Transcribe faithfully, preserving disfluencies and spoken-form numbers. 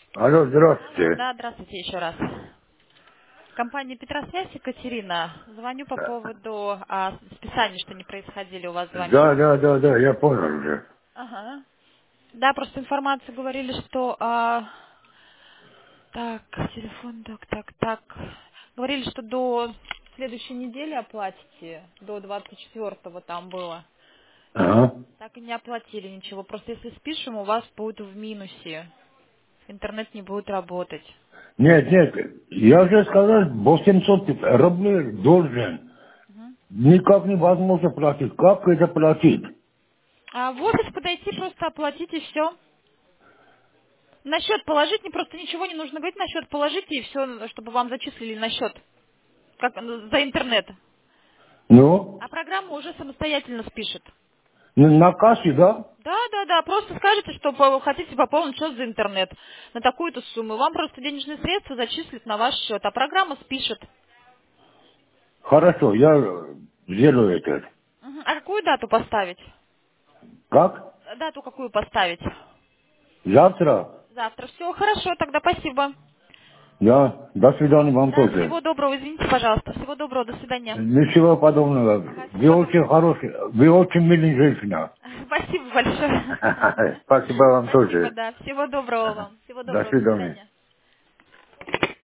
Алло, Алло, здравствуйте. да, здравствуйте еще раз. Компания Петросвязь, Екатерина. Звоню по поводу а, списаний, что не происходили у вас, Да, звонили. да, да, да, я понял уже. Ага. Да, просто информацию говорили, что... а, так, телефон, так, так, так. Говорили, что до следующей недели оплатите, до двадцать четвёртого там было. Ага. Так и не оплатили ничего. Просто если спишем, у вас будет в минусе. Интернет не будет работать. Нет, нет, я же сказал, восемьсот рублей должен. Мгм. Никак невозможно платить. Как это платить? А в офис подойти, просто оплатить и все. На счет положить, не просто ничего не нужно говорить, на счет положите и все, чтобы вам зачислили на счет, как ну, за интернет. Ну, А программа уже самостоятельно спишет. ну, на кассе, да? Да, да, да, просто скажете, что по- хотите пополнить счет за интернет на такую-то сумму. Вам просто денежные средства зачислят на ваш счет, а программа спишет. Хорошо, я сделаю это. Мгм. А какую дату поставить? Как? Дату какую поставить? Завтра? Завтра. Все, хорошо, тогда спасибо. Да. До свидания вам Да, тоже. всего доброго, извините, пожалуйста. Всего доброго, до свидания. Ничего подобного. Ага, всего Вы доброго. очень хороший, вы очень милый женщина. Спасибо большое. Спасибо вам Спасибо, тоже. да. Всего доброго вам. Всего До доброго, до свидания. свидания.